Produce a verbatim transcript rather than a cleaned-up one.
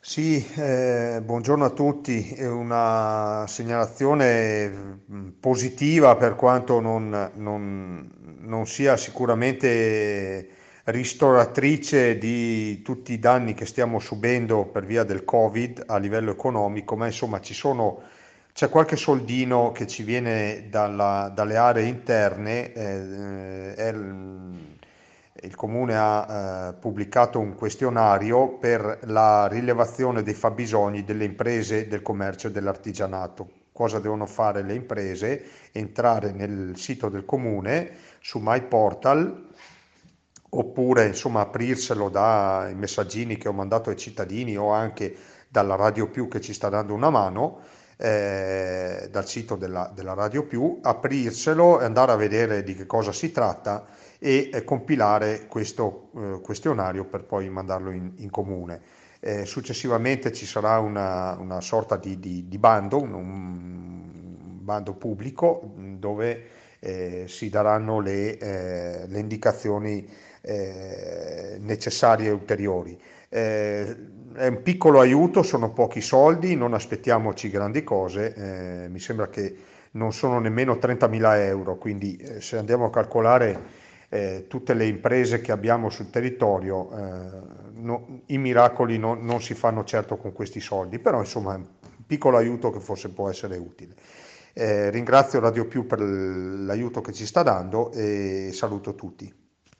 Sì, eh, buongiorno a tutti. È una segnalazione mh, positiva per quanto non, non- non sia sicuramente ristoratrice di tutti i danni che stiamo subendo per via del Covid a livello economico, ma insomma ci sono, c'è qualche soldino che ci viene dalla- dalle aree interne. Eh, è il il Comune ha eh, pubblicato un questionario per la rilevazione dei fabbisogni delle imprese del commercio e dell'artigianato. Cosa devono fare le imprese? Entrare nel sito del Comune su MyPortal oppure insomma aprirselo dai messaggini che ho mandato ai cittadini o anche dalla Radio Più che ci sta dando una mano, eh, dal sito della, della Radio Più, aprirselo e andare a vedere di che cosa si tratta e eh, compilare questo eh, questionario per poi mandarlo in, in comune. Eh, successivamente ci sarà una, una sorta di, di- di bando, un, un bando pubblico mh, dove eh, si daranno le, eh, le indicazioni eh, necessarie e ulteriori. Eh, è un piccolo aiuto, sono pochi soldi, non aspettiamoci grandi cose, eh, mi sembra che non sono nemmeno trentamila euro, quindi eh, se andiamo a calcolare eh, tutte le imprese che abbiamo sul territorio, eh, no- i miracoli no- non si fanno certo con questi soldi, però insomma è un piccolo aiuto che forse può essere utile. Eh, ringrazio Radio Più per l'aiuto che ci sta dando e saluto tutti.